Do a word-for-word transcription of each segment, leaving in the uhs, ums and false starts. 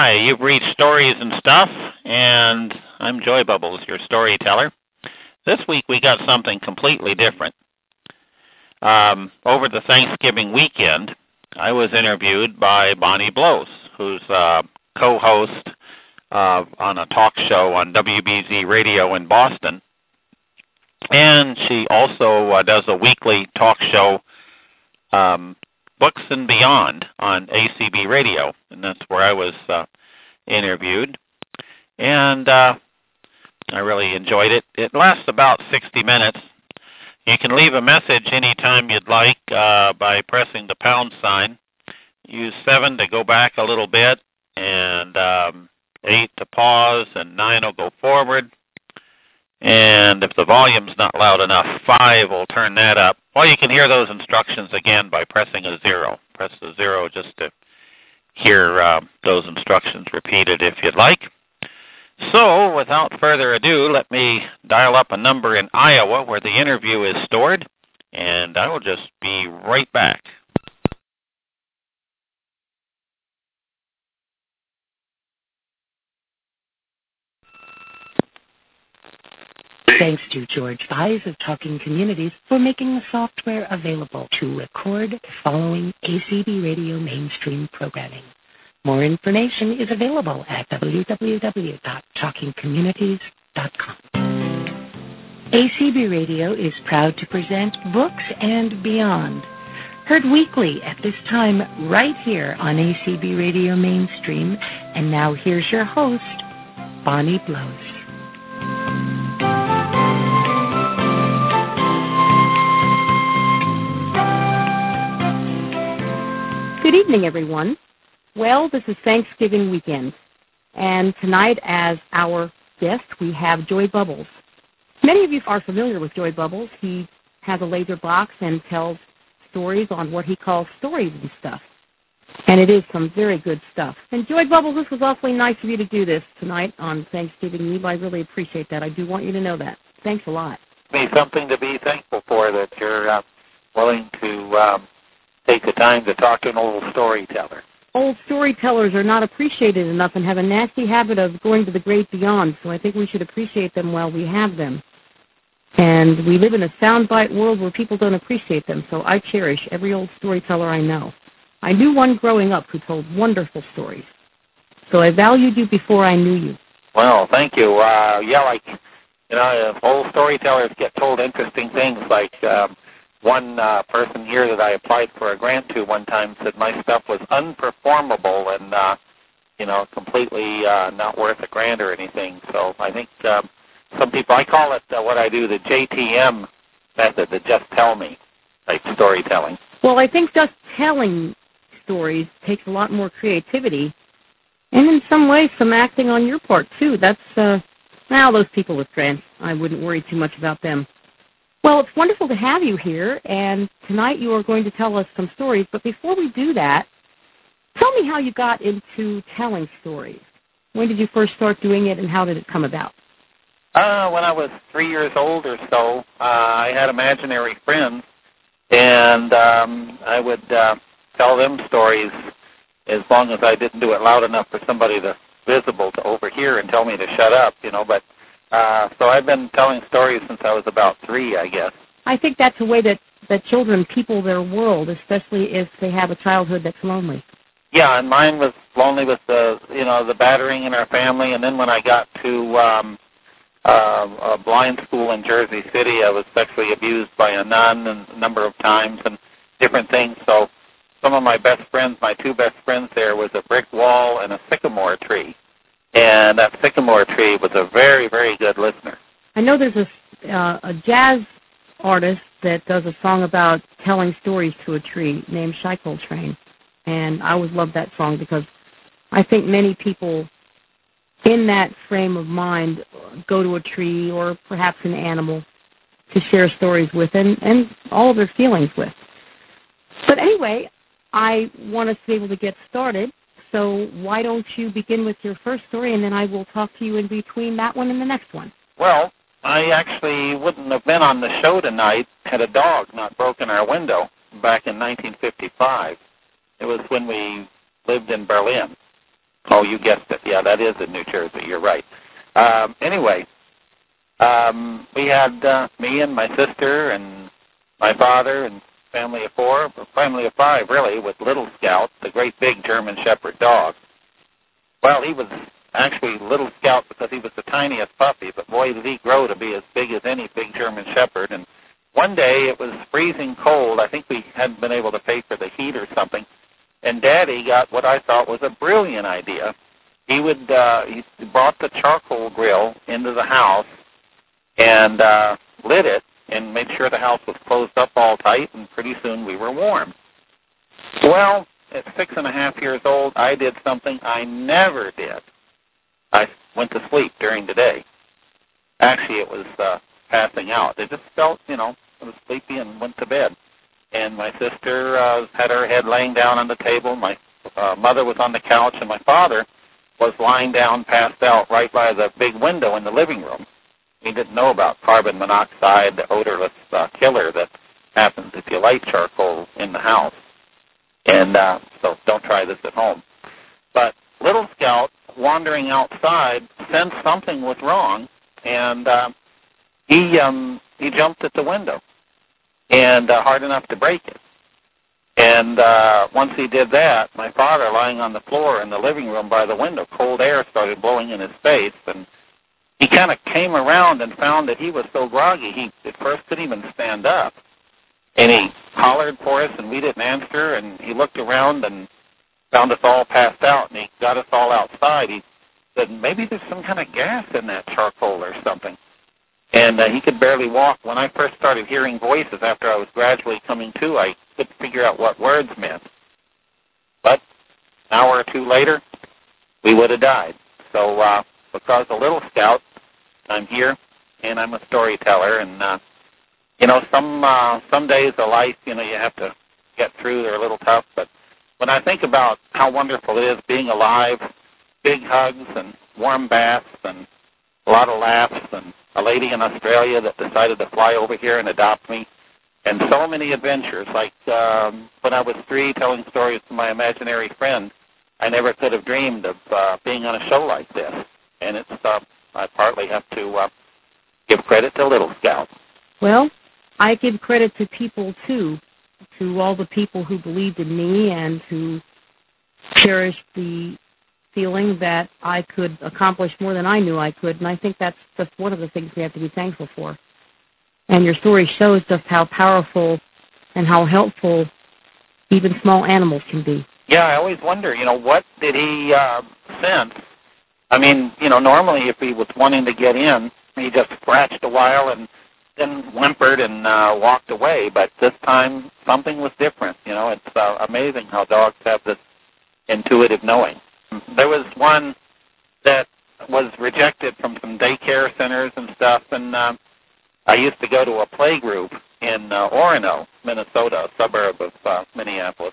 Hi, you've reached Stories and Stuff, and I'm Joy Bubbles, your storyteller. This week we got something completely different. Um, over the Thanksgiving weekend, I was interviewed by Bonnie Blows, who's a co-host uh, on a talk show on W B Z Radio in Boston. And she also uh, does a weekly talk show, um, Books and Beyond, on A C B Radio, and that's where I was uh, interviewed. And uh, I really enjoyed it. It lasts about sixty minutes. You can leave a message anytime you'd like uh, by pressing the pound sign. Use seven to go back a little bit, and um, eight to pause, and nine will go forward. And if the volume's not loud enough, five will turn that up. Or you can hear those instructions again by pressing a zero. Press the zero just to hear uh, those instructions repeated if you'd like. So, without further ado, let me dial up a number in Iowa where the interview is stored, and I will just be right back. Thanks to George Vise of Talking Communities for making the software available to record the following A C B Radio mainstream programming. More information is available at w w w dot talking communities dot com. A C B Radio is proud to present Books and Beyond, heard weekly at this time right here on A C B Radio Mainstream. And now here's your host, Bonnie Blows. Good evening, everyone. Well, this is Thanksgiving weekend, and tonight as our guest, we have Joy Bubbles. Many of you are familiar with Joy Bubbles. He has a laser box and tells stories on what he calls stories and stuff, and it is some very good stuff. And Joy Bubbles, this was awfully nice of you to do this tonight on Thanksgiving Eve. I really appreciate that. I do want you to know that. Thanks a lot. It's something to be thankful for, that you're uh, willing to um, take the time to talk to an old storyteller. Old storytellers are not appreciated enough and have a nasty habit of going to the great beyond, so I think we should appreciate them while we have them. And we live in a soundbite world where people don't appreciate them, so I cherish every old storyteller I know. I knew one growing up who told wonderful stories, so I valued you before I knew you. Well, thank you. Uh, yeah, like, you know, old storytellers get told interesting things, like um, One uh, person here that I applied for a grant to one time said my stuff was unperformable and, uh, you know, completely uh, not worth a grant or anything. So I think uh, some people, I call it uh, what I do, the J T M method, the just tell me type storytelling. Well, I think just telling stories takes a lot more creativity and in some ways some acting on your part, too. That's, uh, now those people with grants, I wouldn't worry too much about them. Well, it's wonderful to have you here, and tonight you are going to tell us some stories. But before we do that, tell me how you got into telling stories. When did you first start doing it, and how did it come about? Uh, when I was three years old or so, uh, I had imaginary friends, and um, I would uh, tell them stories as long as I didn't do it loud enough for somebody that's visible to overhear and tell me to shut up, you know, but Uh, so I've been telling stories since I was about three, I guess. I think that's a way that, that children people their world, especially if they have a childhood that's lonely. Yeah, and mine was lonely with the, you know, the battering in our family. And then when I got to um, uh, a blind school in Jersey City, I was sexually abused by a nun a number of times and different things. So some of my best friends, my two best friends there, was a brick wall and a sycamore tree. And that sycamore tree was a very, very good listener. I know there's a, uh, a jazz artist that does a song about telling stories to a tree named Shai Coltrane. And I always love that song because I think many people in that frame of mind go to a tree or perhaps an animal to share stories with and, and all of their feelings with. But anyway, I want us to be able to get started. So why don't you begin with your first story, and then I will talk to you in between that one and the next one. Well, I actually wouldn't have been on the show tonight had a dog not broken our window back in nineteen fifty-five. It was when we lived in Berlin. Oh, you guessed it. Yeah, that is in New Jersey. You're right. Um, anyway, um, we had uh, me and my sister and my father and family of four, a family of five, really, with Little Scout, the great big German Shepherd dog. Well, he was actually Little Scout because he was the tiniest puppy, but boy, did he grow to be as big as any big German Shepherd. And one day it was freezing cold. I think we hadn't been able to pay for the heat or something. And Daddy got what I thought was a brilliant idea. He would uh, he brought the charcoal grill into the house and uh, lit it and made sure the house was closed up all tight, and pretty soon we were warm. Well, at six and a half years old, I did something I never did. I went to sleep during the day. Actually, it was uh, passing out. I just felt, you know, I was sleepy and went to bed. And my sister uh, had her head laying down on the table. My uh, mother was on the couch, and my father was lying down, passed out, right by the big window in the living room. He didn't know about carbon monoxide, the odorless uh, killer that happens if you light charcoal in the house. And uh, so don't try this at home. But Little Scout, wandering outside, sensed something was wrong, and uh, he um, he jumped at the window, and uh, hard enough to break it. And uh, once he did that, my father, lying on the floor in the living room by the window, cold air started blowing in his face, and he kind of came around and found that he was so groggy, he at first couldn't even stand up. And he hollered for us, and we didn't answer, and he looked around and found us all passed out, and he got us all outside. He said, maybe there's some kind of gas in that charcoal or something. And uh, he could barely walk. When I first started hearing voices after I was gradually coming to, I couldn't figure out what words meant. But an hour or two later, we would have died. So uh, because of Little Scout, I'm here, and I'm a storyteller. And, uh, you know, some uh, some days of life, you know, you have to get through. They're a little tough. But when I think about how wonderful it is being alive, big hugs and warm baths and a lot of laughs, and a lady in Australia that decided to fly over here and adopt me, and so many adventures. Like um, when I was three, telling stories to my imaginary friend, I never could have dreamed of uh, being on a show like this. And it's uh, I partly have to uh, give credit to Little Scout. Well, I give credit to people, too, to all the people who believed in me and who cherished the feeling that I could accomplish more than I knew I could, and I think that's just one of the things we have to be thankful for. And your story shows just how powerful and how helpful even small animals can be. Yeah, I always wonder, you know, what did he uh, sense? I mean, you know, normally if he was wanting to get in, he just scratched a while and then whimpered and uh, walked away. But this time, something was different. You know, it's uh, amazing how dogs have this intuitive knowing. There was one that was rejected from some daycare centers and stuff, and uh, I used to go to a play group in uh, Orono, Minnesota, a suburb of uh, Minneapolis,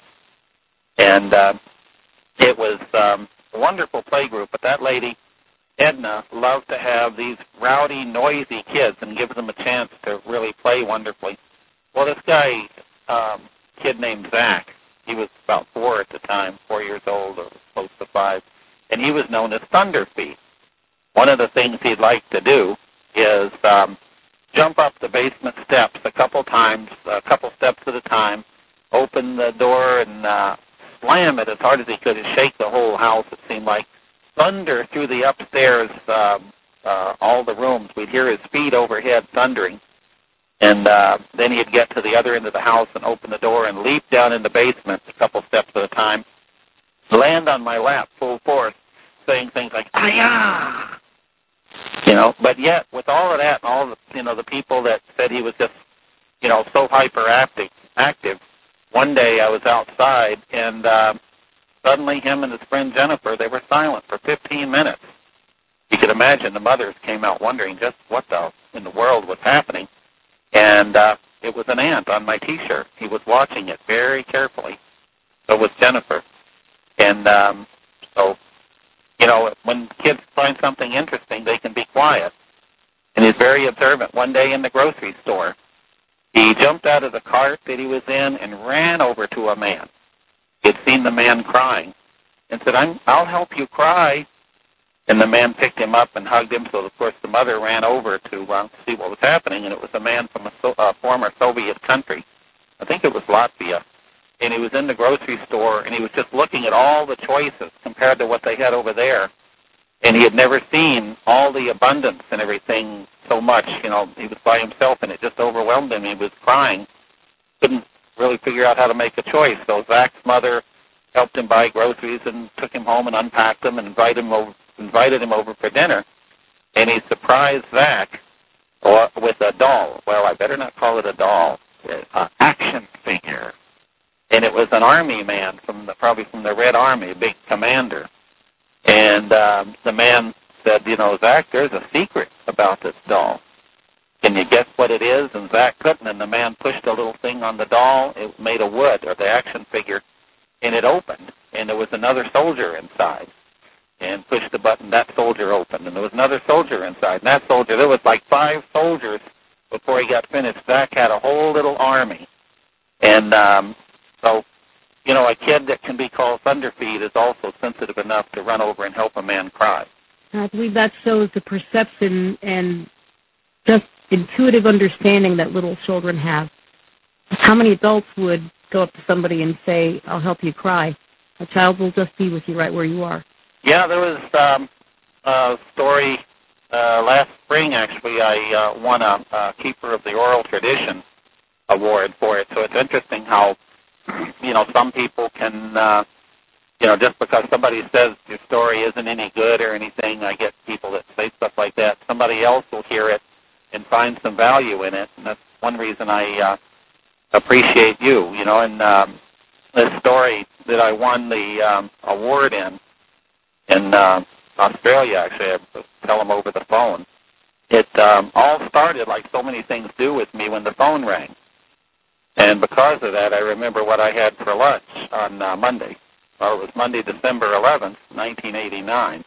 and uh, it was um, a wonderful play group, but that lady, Edna, loved to have these rowdy, noisy kids and give them a chance to really play wonderfully. Well, this guy, um, kid named Zach, he was about four at the time, four years old or close to five, and he was known as Thunderfeet. One of the things he'd like to do is um, jump up the basement steps a couple times, a couple steps at a time, open the door and uh, slam it as hard as he could and shake the whole house, it seemed like. Thunder through the upstairs, um, uh, all the rooms. We'd hear his feet overhead thundering. And uh, then he'd get to the other end of the house and open the door and leap down in the basement a couple steps at a time, land on my lap full force, saying things like, "Hi-ya!" You know, but yet with all of that and all the, you know, the people that said he was just, you know, so hyperactive, active, one day I was outside and uh, suddenly him and his friend Jennifer, they were silent for fifteen minutes. You could imagine the mothers came out wondering just what the, in the world was happening. And uh, it was an ant on my T-shirt. He was watching it very carefully. So was Jennifer. And um, so, you know, when kids find something interesting, they can be quiet. And he's very observant. One day in the grocery store, he jumped out of the cart that he was in and ran over to a man. He had seen the man crying. and said, I'm, I'll help you cry. And the man picked him up and hugged him, so of course the mother ran over to uh, see what was happening, and it was a man from a so, uh, former Soviet country. I think it was Latvia. And he was in the grocery store, and he was just looking at all the choices compared to what they had over there. And he had never seen all the abundance and everything so much. You know, he was by himself, and it just overwhelmed him. He was crying. Couldn't really figure out how to make a choice. So Zach's mother helped him buy groceries and took him home and unpacked them and invited him over, invited him over for dinner. And he surprised Zach with a doll. Well, I better not call it a doll. An action figure. And it was an army man, from the, probably from the Red Army, a big commander. And um, the man said, you know, Zach, there's a secret about this doll. Can you guess what it is? And Zach couldn't, and the man pushed a little thing on the doll. It made a wood, or the action figure, and it opened. And there was another soldier inside. And pushed the button, that soldier opened. And there was another soldier inside. And that soldier, there was like five soldiers before he got finished. Zach had a whole little army. And um, so, you know, a kid that can be called Thunderfeet is also sensitive enough to run over and help a man cry. I believe that shows the perception and just intuitive understanding that little children have. How many adults would go up to somebody and say, I'll help you cry? A child will just be with you right where you are. Yeah, there was um, a story uh, last spring, actually. I uh, won a, a Keeper of the Oral Tradition award for it. So it's interesting how, you know, some people can, uh, you know, just because somebody says your story isn't any good or anything, I get people that say stuff like that. Somebody else will hear it and find some value in it. And that's one reason I uh, appreciate you, you know. And um, this story that I won the um, award in, in uh, Australia, actually, I tell them over the phone. It um, all started, like so many things do with me, when the phone rang. And because of that, I remember what I had for lunch on uh, Monday. Well, it was Monday, December eleventh, nineteen eighty-nine.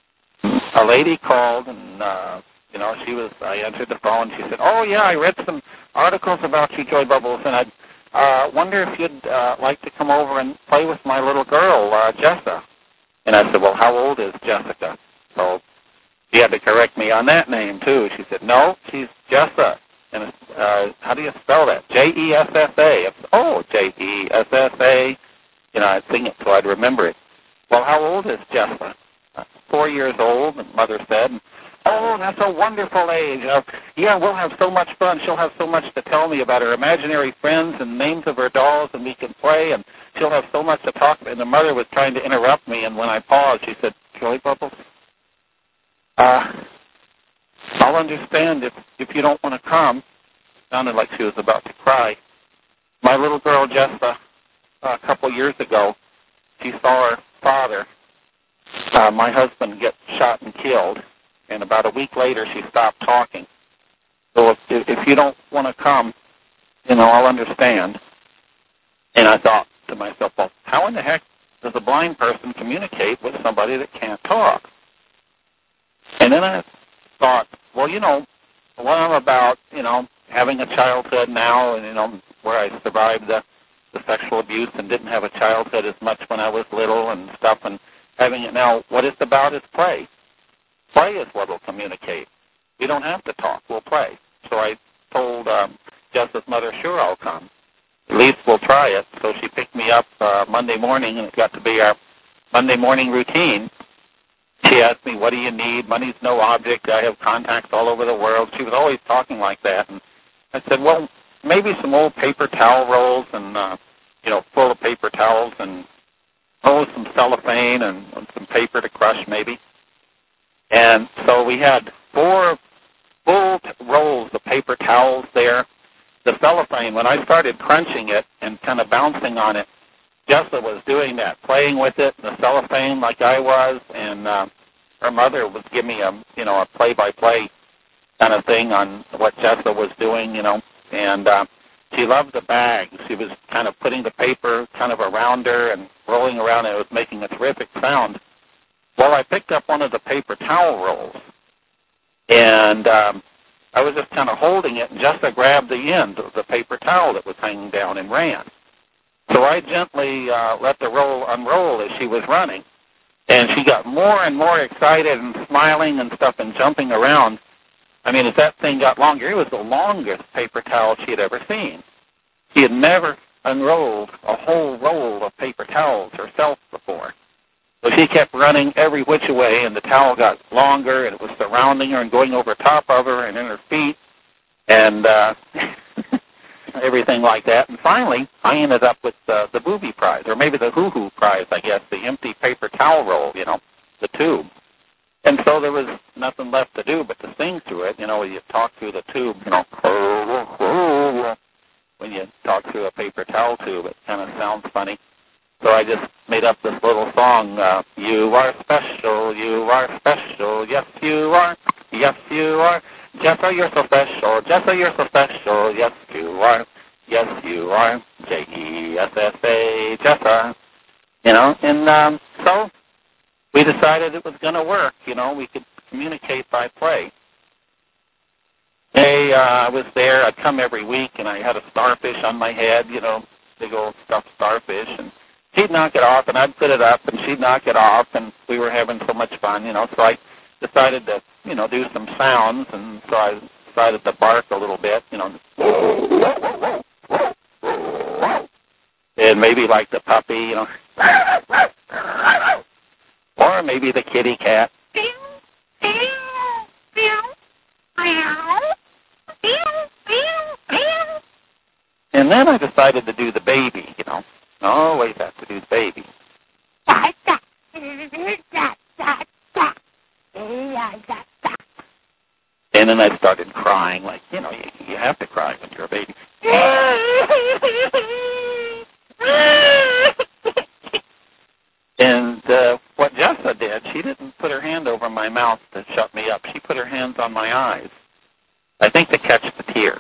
A lady called, and, uh, you know, she was, I answered the phone. She said, oh, yeah, I read some articles about you, Joy Bubbles, and I uh, wonder if you'd uh, like to come over and play with my little girl, uh, Jessa. And I said, well, how old is Jessica? So she had to correct me on that name, too. She said, no, she's Jessa. And uh, how do you spell that? J E S S A. Oh, J E S S A. You know, I'd sing it so I'd remember it. Well, how old is Jessa? Uh, four years old, and Mother said. Oh, that's a wonderful age. Uh, yeah, we'll have so much fun. She'll have so much to tell me about her imaginary friends and names of her dolls, and we can play, and she'll have so much to talk about. And the mother was trying to interrupt me, and when I paused, she said, Joy Bubbles, uh, I'll understand if, if you don't want to come. Sounded like she was about to cry. My little girl, Jessa, a couple years ago, she saw her father, uh, my husband, get shot and killed. And about a week later, she stopped talking. So if, if you don't want to come, you know, I'll understand. And I thought to myself, well, how in the heck does a blind person communicate with somebody that can't talk? And then I thought, well, you know, what I'm about, you know, having a childhood now, and, you know, where I survived the, the sexual abuse and didn't have a childhood as much when I was little and stuff, and having it now, what it's about is play. Play is what will communicate. We don't have to talk. We'll play. So I told um, Jess's mother, sure, I'll come. At least we'll try it. So she picked me up uh, Monday morning, and it got to be our Monday morning routine. She asked me, what do you need? Money's no object. I have contacts all over the world. She was always talking like that. And I said, well, maybe some old paper towel rolls and, uh, you know, full of paper towels and, oh, some cellophane and, and some paper to crush maybe. And so we had four full t- rolls of paper towels there. The cellophane, when I started crunching it and kind of bouncing on it, Jessa was doing that, playing with it, the cellophane like I was, and uh, her mother was giving me a, you know, a play-by-play kind of thing on what Jessa was doing, you know, and uh, she loved the bag. She was kind of putting the paper kind of around her and rolling around, and it was making a terrific sound. Well, I picked up one of the paper towel rolls, and um, I was just kind of holding it, and Jessa grabbed the end of the paper towel that was hanging down and ran. So I gently uh, let the roll unroll as she was running, And she got more and more excited and smiling and stuff and jumping around. I mean, as that thing got longer, it was the longest paper towel she had ever seen. She had never unrolled a whole roll of paper towels herself before. So she kept running every which way, and the towel got longer, and it was surrounding her and going over top of her and in her feet, and uh, everything like that. And finally, I ended up with uh, the booby prize, or maybe the hoo-hoo prize, I guess, the empty paper towel roll, you know, the tube. And so there was nothing left to do but to sing to it. You know, you talk through the tube, you know, when you talk through a paper towel tube, it kind of sounds funny. So I just made up this little song, uh, you are special, you are special, yes you are, yes you are, Jessa, you're so special, Jessa, you're so special, yes you are, yes you are, J E S S A, Jessa, you know, and um, so we decided it was going to work, you know, we could communicate by play. Hey, uh, I was there, I'd come every week, and I had a starfish on my head, you know, big old stuffed starfish, and she'd knock it off, and I'd put it up, and she'd knock it off, and we were having so much fun, you know. So I decided to, you know, do some sounds, and so I decided to bark a little bit, you know. And maybe like the puppy, you know. Or maybe the kitty cat. And then I decided to do the baby, you know. Always have to do the baby. And then I started crying, like, you know, you, you have to cry when you're a baby. And uh, what Jessa did, she didn't put her hand over my mouth to shut me up. She put her hands on my eyes, I think to catch the tears.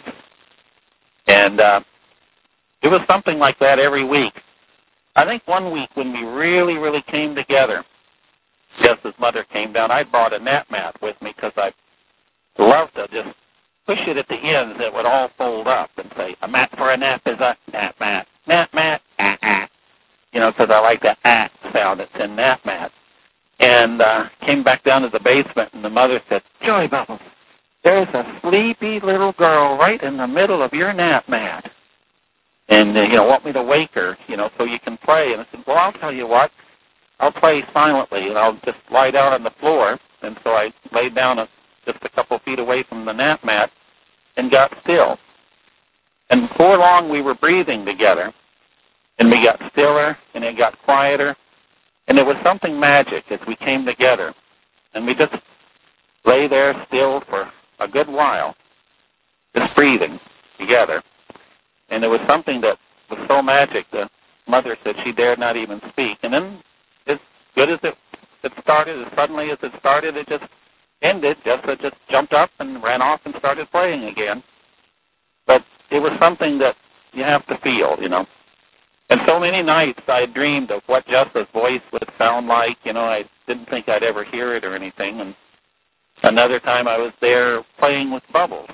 And uh, it was something like that every week. I think one week when we really, really came together, Jessa's mother came down, I brought a nap mat with me because I loved to just push it at the ends that would all fold up and say, a mat for a nap is a nap mat, nap mat, ah, ah. You know, because I like that ah sound that's in nap mat. And uh, came back down to the basement, and the mother said, Joy Bubbles, there's a sleepy little girl right in the middle of your nap mat. And, uh, you know, want me to wake her, you know, so you can play. And I said, well, I'll tell you what, I'll play silently, and I'll just lie down on the floor. And so I laid down a, just a couple feet away from the nap mat and got still. And before long, we were breathing together, and we got stiller, and it got quieter. And it was something magic as we came together. And we just lay there still for a good while, just breathing together. And it was something that was so magic, the mother said she dared not even speak. And then as good as it, it started, as suddenly as it started, it just ended. Jessa just jumped up and ran off and started playing again. But it was something that you have to feel, you know. And so many nights I dreamed of what Jessa's voice would sound like. You know, I didn't think I'd ever hear it or anything. And another time I was there playing with Bubbles.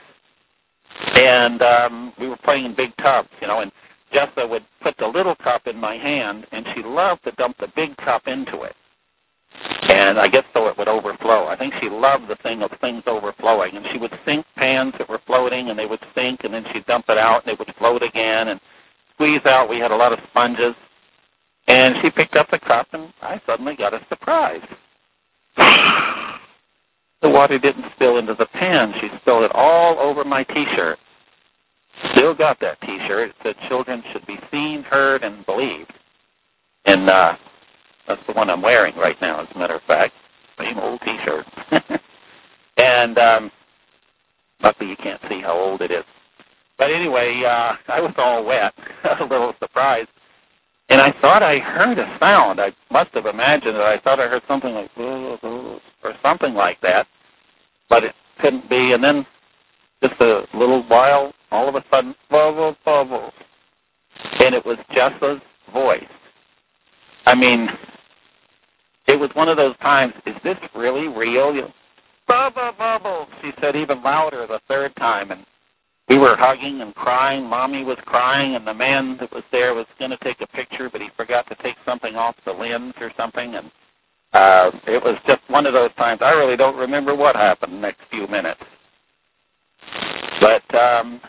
And um, we were playing in big tubs, you know, and Jessa would put the little cup in my hand, and she loved to dump the big cup into it. And I guess so it would overflow. I think she loved the thing of things overflowing. And she would sink pans that were floating, and they would sink, and then she'd dump it out, and they would float again, and squeeze out. We had a lot of sponges. And she picked up the cup, and I suddenly got a surprise. The water didn't spill into the pan. She spilled it all over my T-shirt. Still got that T-shirt. It said, children should be seen, heard, and believed. And uh, that's the one I'm wearing right now, as a matter of fact. Same old T-shirt. And um, luckily you can't see how old it is. But anyway, uh, I was all wet, a little surprised. And I thought I heard a sound. I must have imagined it. I thought I heard something like, or something like that. But it couldn't be. And then just a little while, all of a sudden, bubble, bubble. And it was Jessa's voice. I mean, it was one of those times, is this really real? You know, bubble, bubble, she said even louder the third time. And we were hugging and crying. Mommy was crying, and the man that was there was going to take a picture, but he forgot to take something off the lens or something. And uh, it was just one of those times. I really don't remember what happened the next few minutes. But um,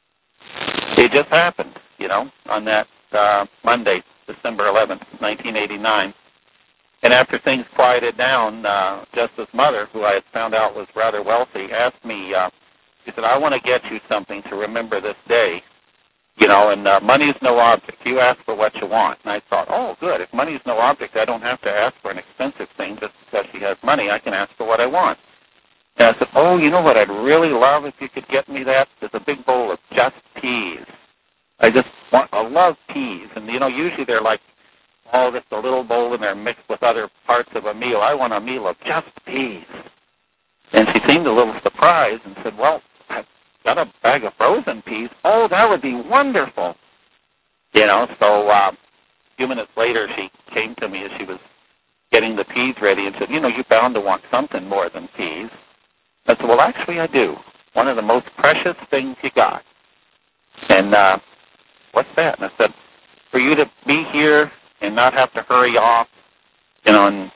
it just happened, you know, on that uh, Monday, December eleventh, nineteen eighty-nine. And after things quieted down, uh, Jessica's mother, who I had found out was rather wealthy, asked me, uh, she said, I want to get you something to remember this day. You know, and uh, money is no object. You ask for what you want. And I thought, oh, good. If money is no object, I don't have to ask for an expensive thing just because she has money. I can ask for what I want. And I said, oh, you know what I'd really love if you could get me that? There's a big bowl of just peas. I just want, I love peas. And, you know, usually they're like, oh, just a little bowl and they're mixed with other parts of a meal. I want a meal of just peas. And she seemed a little surprised and said, well, I've got a bag of frozen peas. Oh, that would be wonderful. You know, so uh, a few minutes later she came to me as she was getting the peas ready and said, you know, you're bound to want something more than peas. I said, well, actually I do. One of the most precious things you got. And uh, what's that? And I said, for you to be here and not have to hurry off, you know, and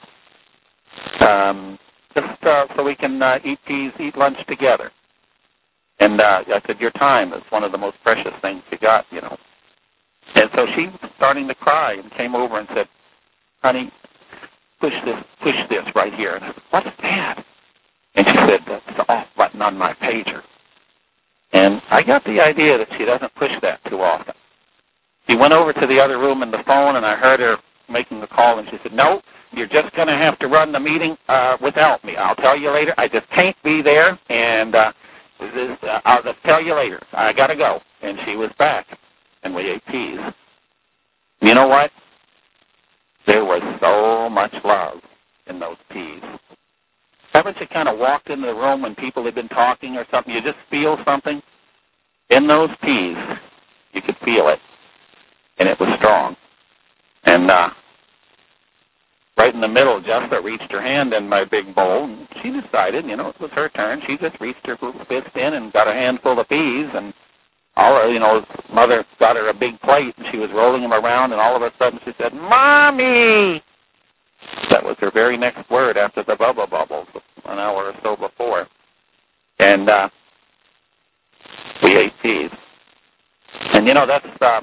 um, just uh, so we can uh, eat peas, eat lunch together. And uh, I said, your time is one of the most precious things you got, you know. And so she was starting to cry and came over and said, honey, push this, push this right here. And I said, what's that? And she said, that's the off button on my pager. And I got the idea that she doesn't push that too often. She went over to the other room in the phone, and I heard her making the call, and she said, no, you're just going to have to run the meeting uh, without me. I'll tell you later. I just can't be there, and uh, this, uh, I'll just tell you later. I got to go. And she was back, and we ate peas. You know what? There was so much love in those peas. Haven't you kind of walked into the room when people have been talking or something? You just feel something? In those peas, you could feel it. And it was strong. And uh, right in the middle, Jessica reached her hand in my big bowl, and she decided, you know, it was her turn. She just reached her fist in and got a handful of peas, and all, you know, mother got her a big plate, and she was rolling them around, and all of a sudden she said, Mommy! That was her very next word after the Bubba Bubbles an hour or so before. And uh, we ate peas. And, you know, that's... Uh,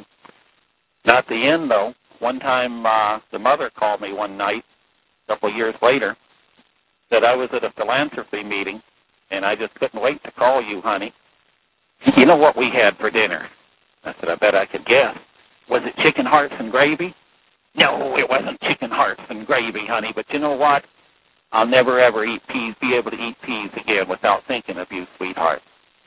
Not the end, though. One time uh, the mother called me one night, a couple of years later, said I was at a philanthropy meeting, and I just couldn't wait to call you, honey. You know what we had for dinner? I said, I bet I could guess. Was it chicken hearts and gravy? No, it wasn't chicken hearts and gravy, honey, but you know what? I'll never, ever eat peas, be able to eat peas again without thinking of you, sweetheart.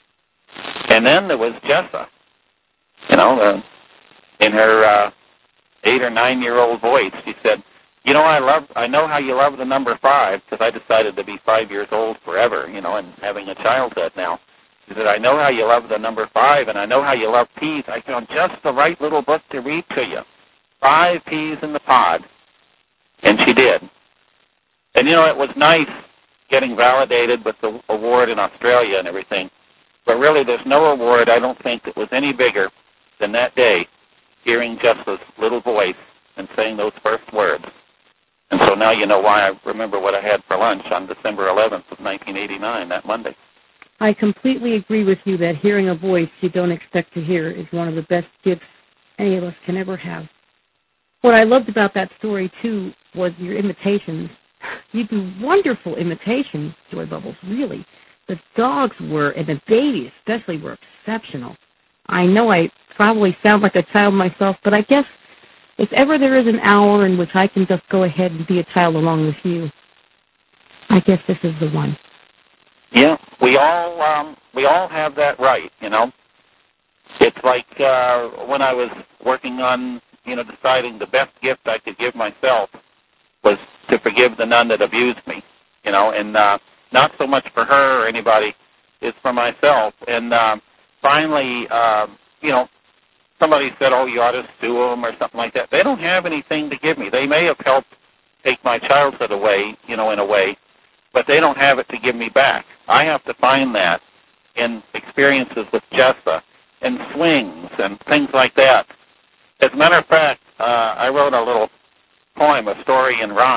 And then there was Jessa, you know, the... In her uh, eight or nine year old voice, she said, "You know, I love, I know how you love the number five because I decided to be five years old forever, you know, and having a childhood now." She said, "I know how you love the number five, and I know how you love peas. I found just the right little book to read to you, Five Peas in the Pod," and she did. And you know, it was nice getting validated with the award in Australia and everything, but really, there's no award I don't think that was any bigger than that day. Hearing Jessica's little voice and saying those first words. And so now you know why I remember what I had for lunch on December eleventh of nineteen eighty-nine, that Monday. I completely agree with you that hearing a voice you don't expect to hear is one of the best gifts any of us can ever have. What I loved about that story, too, was your imitations. You do wonderful imitations, Joy Bubbles, really. The dogs were, and the babies especially, were exceptional. I know I probably sound like a child myself, but I guess if ever there is an hour in which I can just go ahead and be a child along with you, I guess this is the one. Yeah, we all um, we all have that right, you know. It's like uh, when I was working on, you know, deciding the best gift I could give myself was to forgive the nun that abused me, you know, and uh, not so much for her or anybody, it's for myself. And uh, finally, uh, you know, somebody said, oh, you ought to sue them or something like that. They don't have anything to give me. They may have helped take my childhood away, you know, in a way, but they don't have it to give me back. I have to find that in experiences with Jessa and swings and things like that. As a matter of fact, uh, I wrote a little poem, a story in rhyme,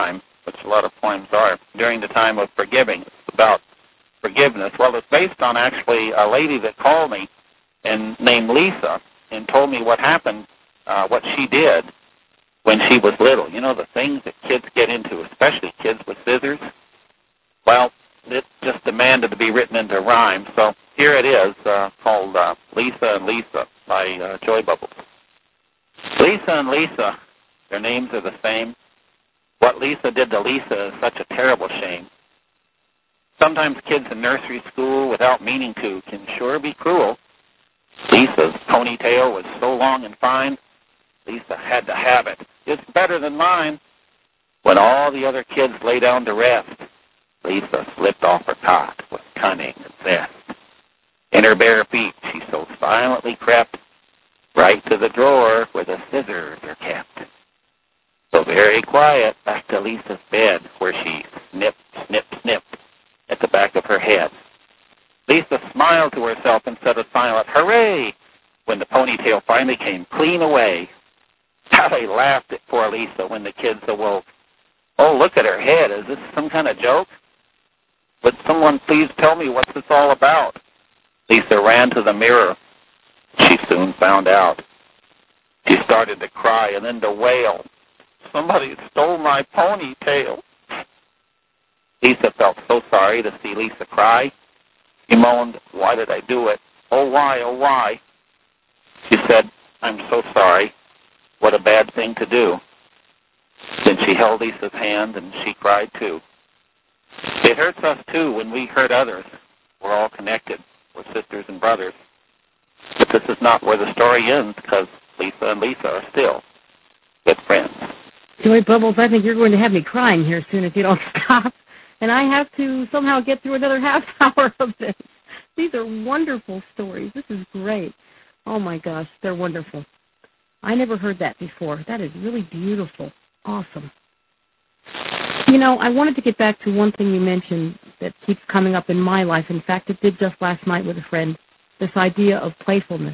which a lot of poems are, during the time of forgiving. It's about forgiveness. Well, it's based on actually a lady that called me and named Lisa and told me what happened, uh, what she did when she was little. You know, the things that kids get into, especially kids with scissors. Well, it just demanded to be written into rhyme. So here it is, uh, called uh, Lisa and Lisa by uh, Joy Bubbles. Lisa and Lisa, their names are the same. What Lisa did to Lisa is such a terrible shame. Sometimes kids in nursery school, without meaning to, can sure be cruel. Lisa's ponytail was so long and fine, Lisa had to have it. It's better than mine. When all the other kids lay down to rest, Lisa slipped off her cot with cunning and zest. In her bare feet, she so silently crept right to the drawer where the scissors are kept. So very quiet back to Lisa's bed, where she snipped, snipped, snipped at the back of her head. Lisa smiled to herself and said a silent hooray when the ponytail finally came clean away. How they laughed at poor Lisa when the kids awoke. Oh, look at her head. Is this some kind of joke? Would someone please tell me what's this all about? Lisa ran to the mirror. She soon found out. She started to cry and then to wail. Somebody stole my ponytail. Lisa felt so sorry to see Lisa cry. She moaned, why did I do it? Oh, why, oh, why? She said, I'm so sorry. What a bad thing to do. Then she held Lisa's hand and she cried too. It hurts us too when we hurt others. We're all connected. We're sisters and brothers. But this is not where the story ends, because Lisa and Lisa are still good friends. Joy Bubbles, I think you're going to have me crying here soon if you don't stop. And I have to somehow get through another half hour of this. These are wonderful stories. This is great. Oh, my gosh, they're wonderful. I never heard that before. That is really beautiful. Awesome. You know, I wanted to get back to one thing you mentioned that keeps coming up in my life. In fact, it did just last night with a friend, this idea of playfulness.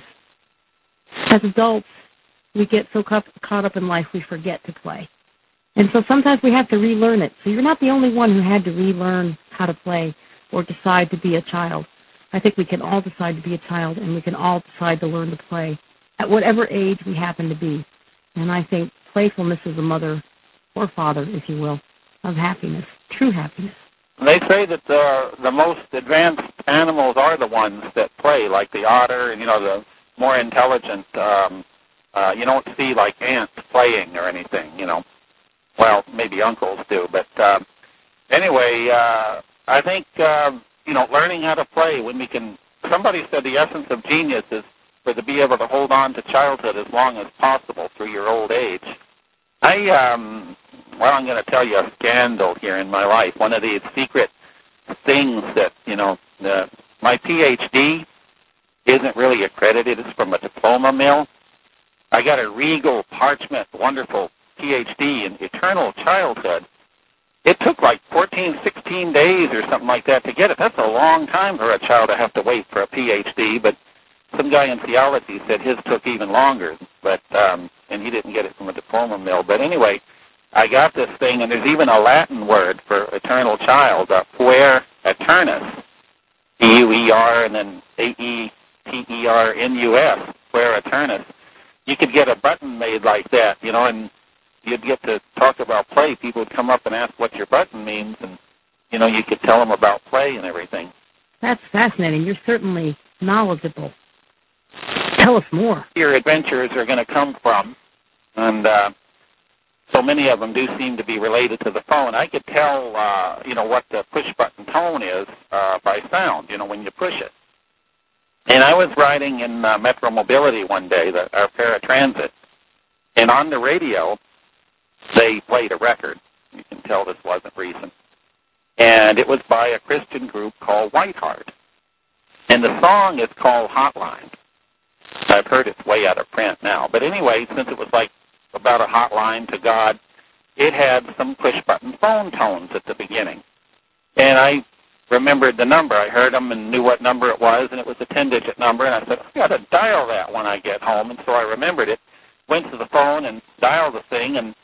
As adults, we get so caught up in life we forget to play. And so sometimes we have to relearn it. So you're not the only one who had to relearn how to play or decide to be a child. I think we can all decide to be a child, and we can all decide to learn to play at whatever age we happen to be. And I think playfulness is a mother or father, if you will, of happiness, true happiness. They say that the, the most advanced animals are the ones that play, like the otter, and, you know, the more intelligent. Um, uh, you don't see, like, ants playing or anything, you know. Well, maybe uncles do, but uh, anyway, uh, I think, uh, you know, learning how to play when we can, somebody said the essence of genius is for to be able to hold on to childhood as long as possible through your old age. I, um, well, I'm going to tell you a scandal here in my life. One of these secret things that, you know, the, my P H D isn't really accredited. It's from a diploma mill. I got a regal parchment, wonderful P H D in eternal childhood. It took like fourteen, sixteen days or something like that to get it. That's a long time for a child to have to wait for a P H D, but some guy in theology said his took even longer, but um, and he didn't get it from a diploma mill. But anyway, I got this thing, and there's even a Latin word for eternal child, uh, puer aeternus, P U E R and then A E T E R N U S, puer aeternus. You could get a button made like that, you know, and you'd get to talk about play. People would come up and ask what your button means, and, you know, you could tell them about play and everything. That's fascinating. You're certainly knowledgeable. Tell us more. Your adventures are going to come from, and uh, so many of them do seem to be related to the phone. I could tell, uh, you know, what the push-button tone is uh, by sound, you know, when you push it. And I was riding in uh, Metro Mobility one day, the, our paratransit, and on the radio, they played a record. You can tell this wasn't recent. And it was by a Christian group called Whiteheart. And the song is called Hotline. I've heard it's way out of print now. But anyway, since it was like about a hotline to God, it had some push-button phone tones at the beginning. And I remembered the number. I heard them and knew what number it was, and it was a ten-digit number. And I said, I've got to dial that when I get home. And so I remembered it, went to the phone and dialed the thing, and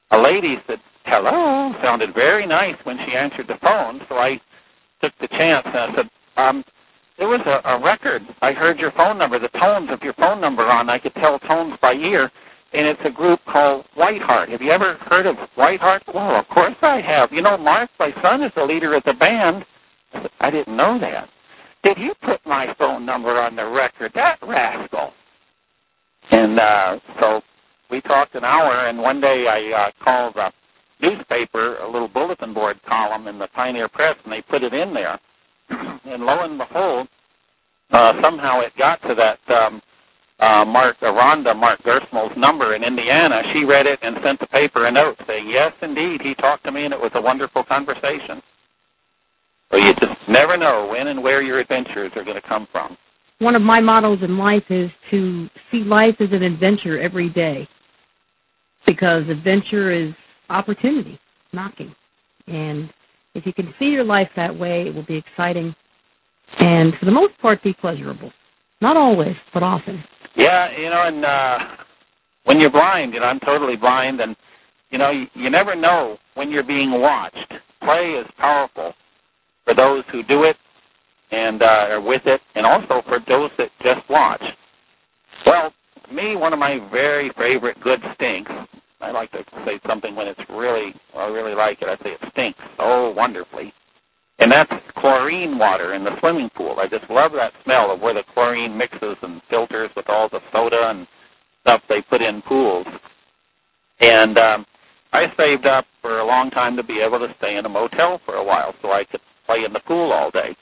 a lady said, hello, sounded very nice when she answered the phone, so I took the chance and I said, um, there was a, a record. I heard your phone number, the tones of your phone number on. I could tell tones by ear, and it's a group called Whiteheart. Have you ever heard of Whiteheart? Well, of course I have. You know, Mark, my son, is the leader of the band. I said, I didn't know that. Did you put my phone number on the record? That rascal. And uh, so we talked an hour, and one day I uh, called a newspaper, a little bulletin board column in the Pioneer Press, and they put it in there. And lo and behold, uh, somehow it got to that um, uh, Mark, uh, Rhonda, Mark Gersmel's number in Indiana. She read it and sent the paper a note saying, yes, indeed, he talked to me, and it was a wonderful conversation. So you just never know when and where your adventures are going to come from. One of my mottos in life is to see life as an adventure every day, because adventure is opportunity knocking. And if you can see your life that way, it will be exciting and, for the most part, be pleasurable. Not always, but often. Yeah, you know, and uh, when you're blind, you know, I'm totally blind, and, you know, you, you never know when you're being watched. Play is powerful for those who do it and uh, are with it, and also for those that just watch. Well, me, one of my very favorite good stinks, I like to say something when it's really, I really like it, I say it stinks so wonderfully, and that's chlorine water in the swimming pool. I just love that smell of where the chlorine mixes and filters with all the soda and stuff they put in pools. And um, I saved up for a long time to be able to stay in a motel for a while so I could play in the pool all day.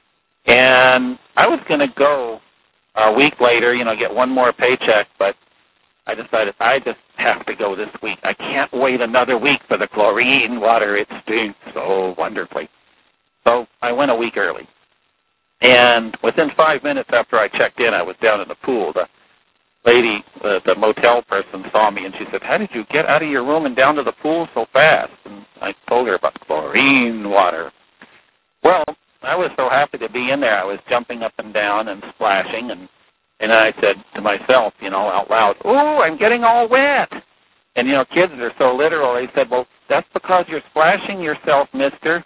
And I was going to go a week later, you know, get one more paycheck, but I decided I just have to go this week. I can't wait another week for the chlorine water. It stinks so wonderfully. So I went a week early. And within five minutes after I checked in, I was down in the pool. The lady, the, the motel person saw me, and she said, how did you get out of your room and down to the pool so fast? And I told her about chlorine water. Well, I was so happy to be in there. I was jumping up and down and splashing, and And I said to myself, you know, out loud, oh, I'm getting all wet. And, you know, kids are so literal. They said, well, that's because you're splashing yourself, mister.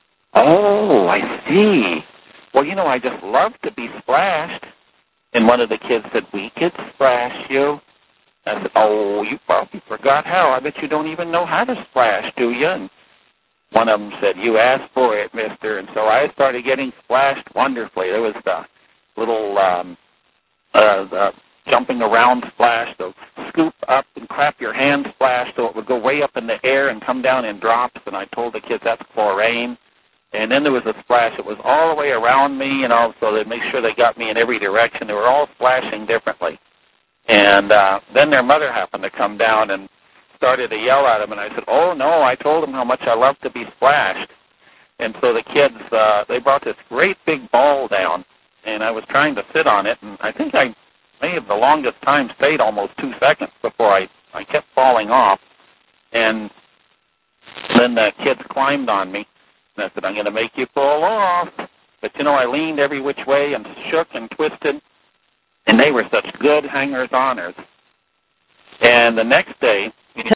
Oh, I see. Well, you know, I just love to be splashed. And one of the kids said, we could splash you. I said, oh, you probably forgot how. I bet you don't even know how to splash, do you? And one of them said, you asked for it, mister. And so I started getting splashed wonderfully. There was the little... Um, Uh, the jumping around splash, so scoop up and clap your hand splash so it would go way up in the air and come down in drops, and I told the kids that's chlorine. And then there was a splash. It was all the way around me, you know, so they make sure they got me in every direction. They were all splashing differently. And uh, then their mother happened to come down and started to yell at them, and I said, oh, no, I told them how much I love to be splashed. And so the kids, uh, they brought this great big ball down, and I was trying to sit on it, and I think I may have the longest time stayed almost two seconds before I, I kept falling off. And then the kids climbed on me, and I said, I'm going to make you fall off. But, you know, I leaned every which way and shook and twisted, and they were such good hangers-oners. And the next day,